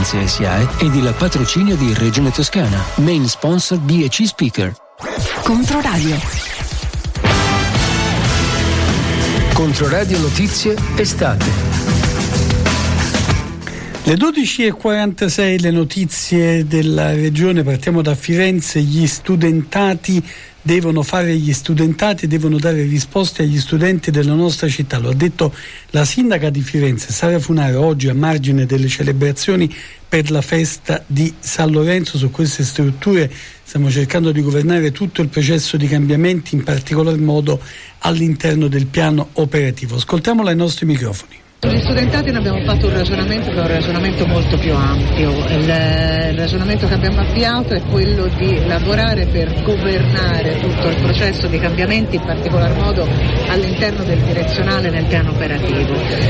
Firenze SIAE ed il patrocinio di Regione Toscana. Main sponsor BEC Speaker. Controradio. Controradio Notizie Estate. Le 12:46, le notizie della regione. Partiamo da Firenze. Gli studentati devono dare risposte agli studenti della nostra città. Lo ha detto la sindaca di Firenze, Sara Funaro, oggi a margine delle celebrazioni per la festa di San Lorenzo. Su queste strutture stiamo cercando di governare tutto il processo di cambiamenti, in particolar modo all'interno del piano operativo. Ascoltiamola ai nostri microfoni. Sugli studentati ne abbiamo fatto un ragionamento molto più ampio. Il ragionamento che abbiamo avviato è quello di lavorare per governare tutto il processo di cambiamenti, in particolar modo all'interno del direzionale nel piano operativo.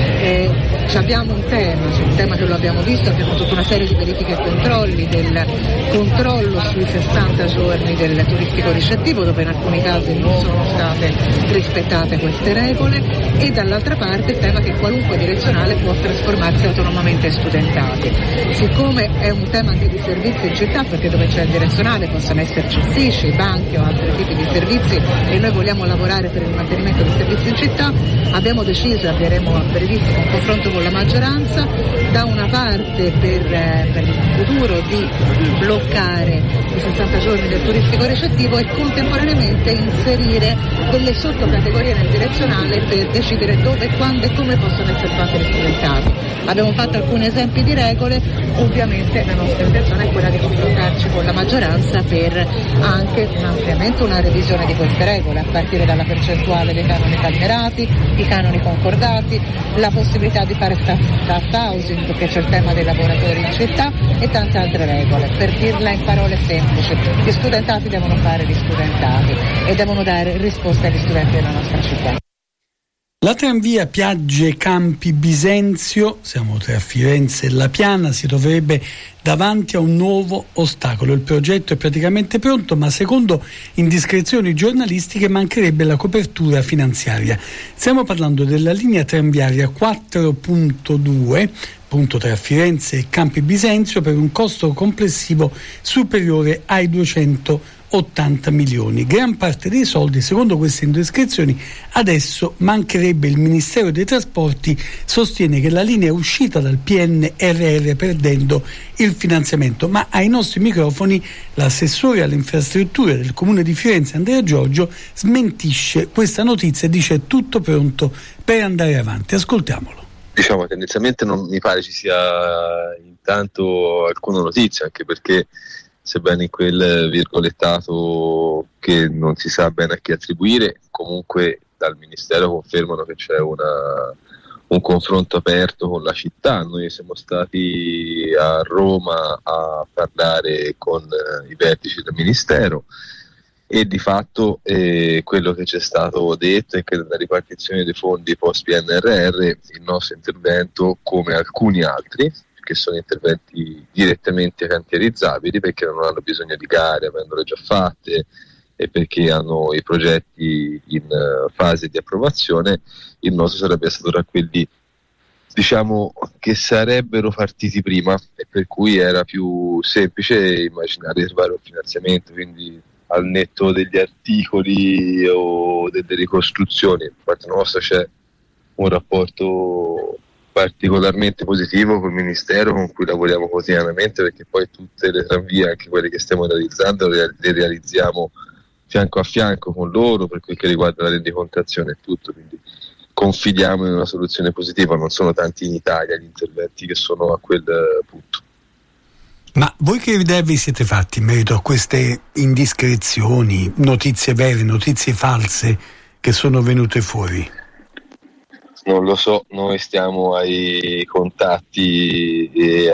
Abbiamo un tema che lo abbiamo visto, abbiamo tutta una serie di verifiche e controlli, del controllo sui 60 giorni del turistico ricettivo, dove in alcuni casi non sono state rispettate queste regole, e dall'altra parte il tema che qualunque direzionale può trasformarsi autonomamente in studentati. Siccome è un tema anche di servizi in città, perché dove c'è il direzionale possono esserci uffici, banche o altri tipi di servizi, e noi vogliamo lavorare per il mantenimento dei servizi in città, abbiamo deciso, avveremo a brevissimo un confronto con la maggioranza, da una parte per il futuro di bloccare i 60 giorni del turistico ricettivo e contemporaneamente inserire delle sottocategorie nel direzionale per decidere dove, quando e come possono essere fatti gli studentati. Abbiamo fatto alcuni esempi di regole, ovviamente la nostra intenzione è quella di confrontarci con la maggioranza per anche un ampliamento, una revisione di queste regole, a partire dalla percentuale dei canoni calmerati, i canoni concordati, la possibilità di fare staff housing, perché c'è il tema dei lavoratori in città, e tante altre regole. Per dirla in parole semplici, gli studentati devono fare gli studentati e devono dare risposte agli studenti della nostra città. La tranvia Piagge Campi Bisenzio, siamo tra Firenze e La Piana, si troverebbe davanti a un nuovo ostacolo. Il progetto è praticamente pronto, ma secondo indiscrezioni giornalistiche mancherebbe la copertura finanziaria. Stiamo parlando della linea tranviaria 4.2, appunto tra Firenze e Campi Bisenzio, per un costo complessivo superiore ai 280 milioni. Gran parte dei soldi, secondo queste indiscrezioni, adesso mancherebbe. Il Ministero dei Trasporti sostiene che la linea è uscita dal PNRR perdendo il finanziamento, ma ai nostri microfoni l'assessore alle infrastrutture del Comune di Firenze, Andrea Giorgio, smentisce questa notizia e dice tutto pronto per andare avanti. Ascoltiamolo. Diciamo, tendenzialmente non mi pare ci sia intanto alcuna notizia, anche perché sebbene in quel virgolettato che non si sa bene a chi attribuire, comunque dal Ministero confermano che c'è un confronto aperto con la città. Noi siamo stati a Roma a parlare con i vertici del Ministero e di fatto quello che ci è stato detto è che nella ripartizione dei fondi post PNRR il nostro intervento, come alcuni altri, che sono interventi direttamente cantierizzabili, perché non hanno bisogno di gare, avendole già fatte, e perché hanno i progetti in fase di approvazione, il nostro sarebbe stato tra quelli, diciamo, che sarebbero partiti prima, e per cui era più semplice immaginare di trovare un finanziamento. Quindi al netto degli articoli o delle ricostruzioni, da parte nostra c'è un rapporto particolarmente positivo col Ministero, con cui lavoriamo quotidianamente, perché poi tutte le tranvie, anche quelle che stiamo realizzando, le realizziamo fianco a fianco con loro per quel che riguarda la rendicontazione e tutto, quindi confidiamo in una soluzione positiva. Non sono tanti in Italia gli interventi che sono a quel punto. Ma voi che idea vi siete fatti in merito a queste indiscrezioni, notizie vere, notizie false che sono venute fuori? Non lo so, noi stiamo ai contatti e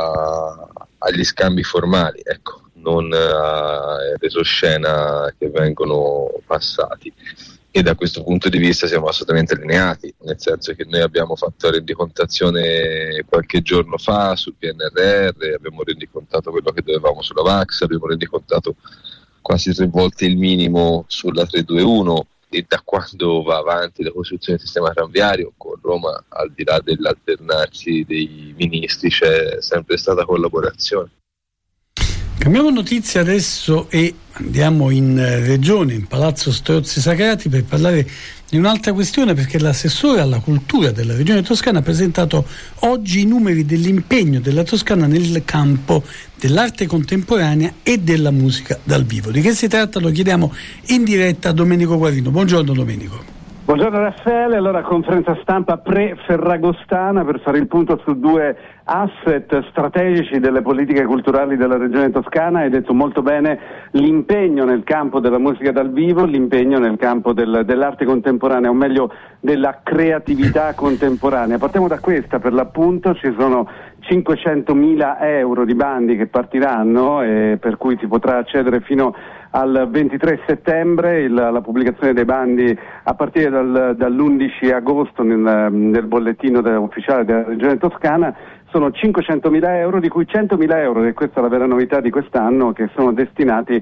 agli scambi formali, ecco, non a retroscena che vengono passati. E da questo punto di vista siamo assolutamente allineati, nel senso che noi abbiamo fatto la rendicontazione qualche giorno fa sul PNRR, abbiamo rendicontato quello che dovevamo sulla VAX, abbiamo rendicontato quasi 3 volte il minimo sulla 321, e da quando va avanti la costruzione del sistema tranviario con Roma, al di là dell'alternarsi dei ministri, c'è sempre stata collaborazione. Cambiamo notizia adesso e andiamo in regione, in Palazzo Strozzi Sagrati, per parlare di un'altra questione, perché l'assessore alla cultura della regione Toscana ha presentato oggi i numeri dell'impegno della Toscana nel campo dell'arte contemporanea e della musica dal vivo. Di che si tratta lo chiediamo in diretta a Domenico Guarino. Buongiorno Domenico. Buongiorno Raffaele, allora conferenza stampa pre-ferragostana per fare il punto su due asset strategici delle politiche culturali della regione toscana. Hai detto molto bene l'impegno nel campo della musica dal vivo, l'impegno nel campo dell'arte contemporanea, o meglio della creatività contemporanea. Partiamo da questa, per l'appunto ci sono 500.000 euro di bandi che partiranno e per cui si potrà accedere fino al 23 settembre, la pubblicazione dei bandi a partire dall'11 agosto nel bollettino ufficiale della regione toscana. Sono 500.000 euro, di cui 100.000 euro, e questa è la vera novità di quest'anno, che sono destinati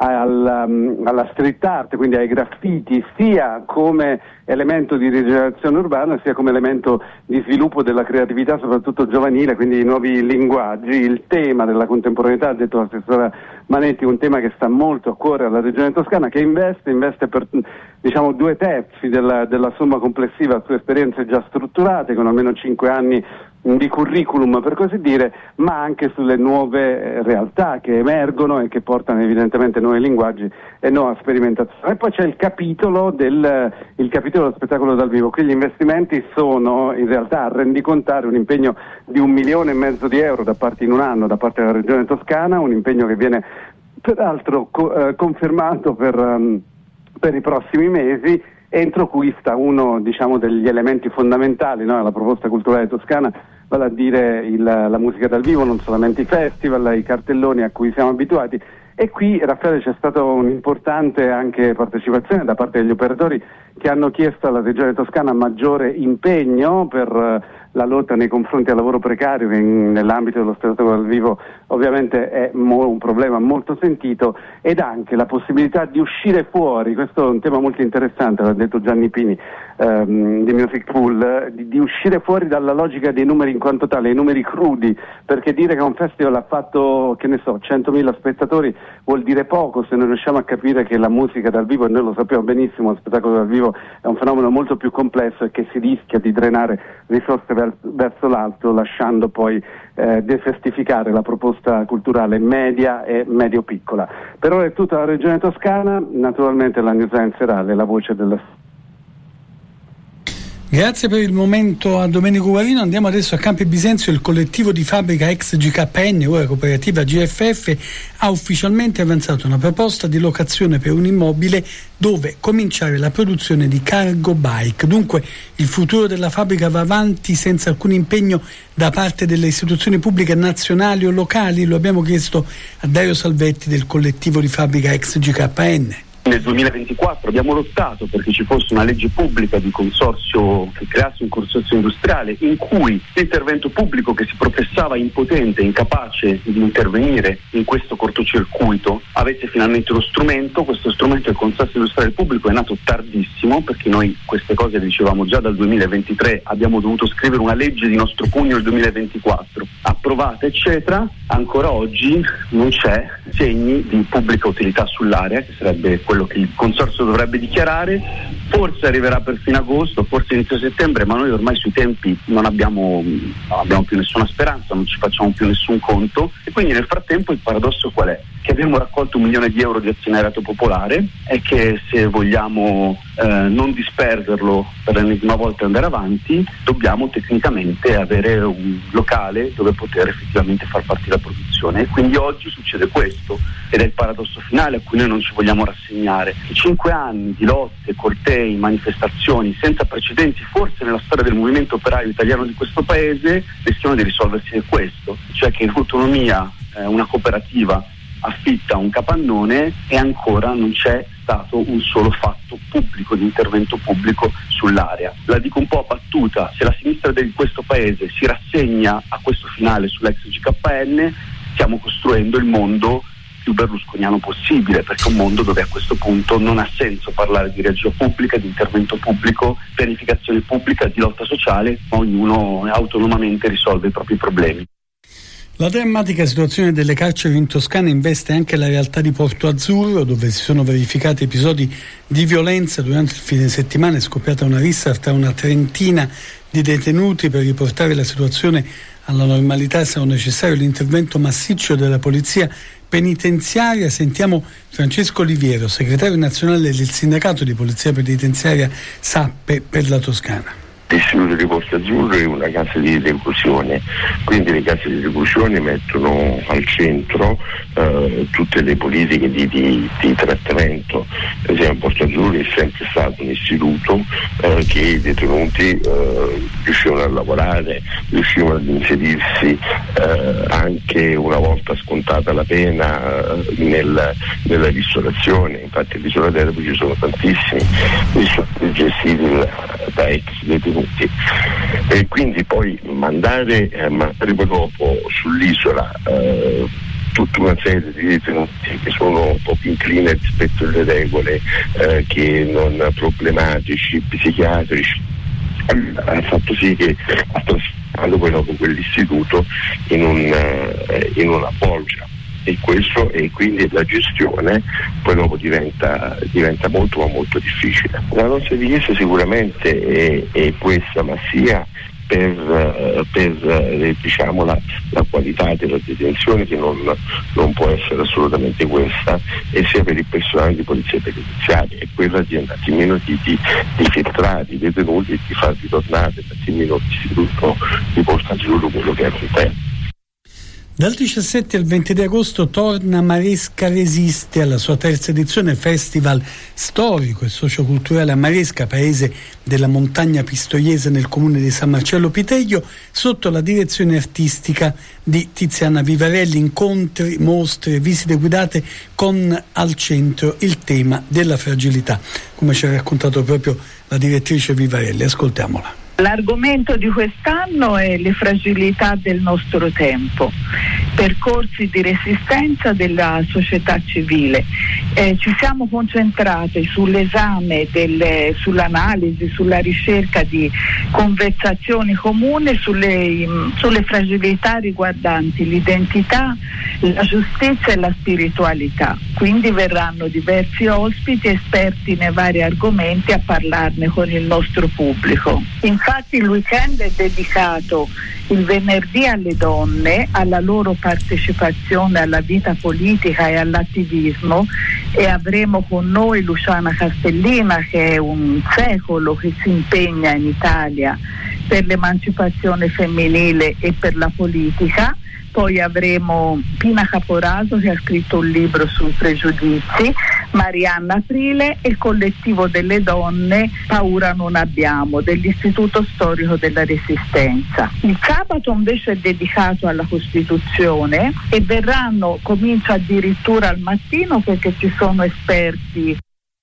alla street art, quindi ai graffiti, sia come elemento di rigenerazione urbana, sia come elemento di sviluppo della creatività, soprattutto giovanile, quindi i nuovi linguaggi. Il tema della contemporaneità, ha detto l'assessora Manetti, un tema che sta molto a cuore alla regione toscana, che investe per 2/3 della somma complessiva su esperienze già strutturate, con almeno 5 anni di curriculum, per così dire, ma anche sulle nuove realtà che emergono e che portano evidentemente nuovi linguaggi e nuova sperimentazione. E poi c'è il capitolo dello spettacolo dal vivo. Qui gli investimenti sono in realtà a rendicontare un impegno di 1,5 milioni di euro in un anno da parte della regione toscana, un impegno che viene peraltro confermato per i prossimi mesi, entro cui sta uno degli elementi fondamentali della proposta culturale toscana, vale a dire la musica dal vivo, non solamente i festival, i cartelloni a cui siamo abituati. E qui, Raffaele, c'è stata un'importante anche partecipazione da parte degli operatori che hanno chiesto alla regione toscana maggiore impegno per la lotta nei confronti al lavoro precario, che nell'ambito dello spettacolo dal vivo ovviamente è un problema molto sentito, ed anche la possibilità di uscire fuori. Questo è un tema molto interessante, l'ha detto Gianni Pini di Music Pool, di uscire fuori dalla logica dei numeri in quanto tale, i numeri crudi, perché dire che un festival ha fatto 100.000 spettatori vuol dire poco se non riusciamo a capire che la musica dal vivo, e noi lo sappiamo benissimo, lo spettacolo dal vivo è un fenomeno molto più complesso e che si rischia di drenare risorse verso l'alto, lasciando poi desertificare la proposta culturale media e medio-piccola. Per ora è tutta la regione toscana, naturalmente la News Line serale, la voce della... Grazie per il momento a Domenico Guarino. Andiamo adesso a Campi Bisenzio. Il collettivo di fabbrica ex GKN, ora cooperativa GFF, ha ufficialmente avanzato una proposta di locazione per un immobile dove cominciare la produzione di cargo bike. Dunque il futuro della fabbrica va avanti senza alcun impegno da parte delle istituzioni pubbliche nazionali o locali. Lo abbiamo chiesto a Dario Salvetti del collettivo di fabbrica ex GKN. Nel 2024 abbiamo lottato perché ci fosse una legge pubblica di consorzio, che creasse un consorzio industriale in cui l'intervento pubblico, che si professava impotente, incapace di intervenire in questo cortocircuito, avesse finalmente lo strumento. Questo strumento, il consorzio industriale pubblico, è nato tardissimo, perché noi queste cose le dicevamo già dal 2023, abbiamo dovuto scrivere una legge di nostro pugno nel 2024, approvata eccetera. Ancora oggi non c'è segni di pubblica utilità sull'area, che sarebbe quello che il consorzio dovrebbe dichiarare. Forse arriverà per fine agosto, forse inizio settembre, ma noi ormai sui tempi non abbiamo più nessuna speranza, non ci facciamo più nessun conto. E quindi nel frattempo il paradosso qual è? Che abbiamo raccolto 1 milione di euro di azionariato popolare e che, se vogliamo non disperderlo per l'ennesima volta e andare avanti, dobbiamo tecnicamente avere un locale dove poter effettivamente far partire la produzione. E quindi oggi succede questo, ed è il paradosso finale a cui noi non ci vogliamo rassegnare. 5 anni di lotte, cortei, manifestazioni senza precedenti forse nella storia del movimento operaio italiano di questo paese rischiano di risolversi in questo, cioè che in autonomia una cooperativa affitta un capannone e ancora non c'è stato un solo fatto pubblico, di intervento pubblico sull'area. La dico un po' a battuta: se la sinistra di questo paese si rassegna a questo finale sull'ex GKN, stiamo costruendo il mondo più berlusconiano possibile, perché è un mondo dove a questo punto non ha senso parlare di regia pubblica, di intervento pubblico, pianificazione pubblica, di lotta sociale, ma ognuno autonomamente risolve i propri problemi. La drammatica situazione delle carceri in Toscana investe anche la realtà di Porto Azzurro, dove si sono verificati episodi di violenza. Durante il fine settimana è scoppiata una rissa tra una trentina di detenuti. Per riportare la situazione alla normalità è stato necessario l'intervento massiccio della polizia penitenziaria. Sentiamo Francesco Oliviero, segretario nazionale del sindacato di polizia penitenziaria SAPPE per la Toscana. L'istituto di Porto Azzurro è una casa di reclusione, quindi le case di reclusione mettono al centro tutte le politiche di trattamento. Per esempio Porto Azzurro è sempre stato un istituto che i detenuti riuscivano a lavorare, riuscivano ad inserirsi anche una volta scontata la pena nella ristorazione. Infatti all'Isola d'Erbo ci sono tantissimi ristoranti gestiti da ex detenuti, e quindi poi mandare poi dopo sull'isola tutta una serie di detenuti che sono poco inclini rispetto alle regole, che non problematici, psichiatrici, ha fatto sì che ha trasformato poi dopo quell'istituto in una bolgia. E questo, e quindi la gestione poi dopo diventa molto ma molto difficile. La nostra richiesta sicuramente è questa, ma sia per diciamo la qualità della detenzione, che non può essere assolutamente questa, e sia per il personale di polizia penitenziaria, è quella di un attimino di filtrare i detenuti e di far ritornare un attimino l'istituto di Porto Azzurro quello che era un tempo. Dal 17 al 20 di agosto torna Maresca Resiste alla sua terza edizione, festival storico e socioculturale a Maresca, paese della montagna pistoiese nel comune di San Marcello Piteglio, sotto la direzione artistica di Tiziana Vivarelli. Incontri, mostre, visite guidate con al centro il tema della fragilità, come ci ha raccontato proprio la direttrice Vivarelli. Ascoltiamola. L'argomento di quest'anno è le fragilità del nostro tempo, percorsi di resistenza della società civile. Ci siamo concentrati sull'esame, sull'analisi, sulla ricerca di conversazioni comuni sulle fragilità riguardanti l'identità, la giustizia e la spiritualità. Quindi verranno diversi ospiti esperti nei vari argomenti a parlarne con il nostro pubblico. Infatti il weekend è dedicato il venerdì alle donne, alla loro partecipazione alla vita politica e all'attivismo, e avremo con noi Luciana Castellina, che è un secolo che si impegna in Italia per l'emancipazione femminile e per la politica. Poi avremo Pina Caporaso, che ha scritto un libro sui pregiudizi, Marianna Aprile e il collettivo delle donne Paura non abbiamo, dell'Istituto Storico della Resistenza. Il sabato invece è dedicato alla Costituzione e comincia addirittura al mattino, perché ci sono esperti.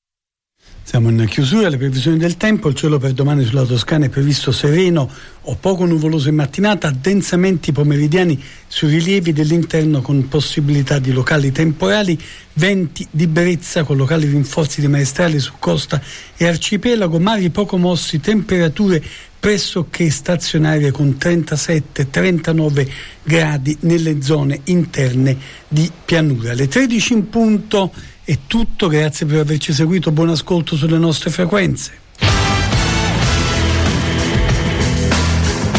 Siamo in chiusura. Le previsioni del tempo: il cielo per domani sulla Toscana è previsto sereno o poco nuvoloso in mattinata, addensamenti pomeridiani sui rilievi dell'interno con possibilità di locali temporali, venti di brezza con locali rinforzi di maestrali su costa e arcipelago, mari poco mossi, temperature pressoché stazionarie con 37-39 gradi nelle zone interne di pianura. Alle 13 in punto è tutto, grazie per averci seguito, buon ascolto sulle nostre frequenze.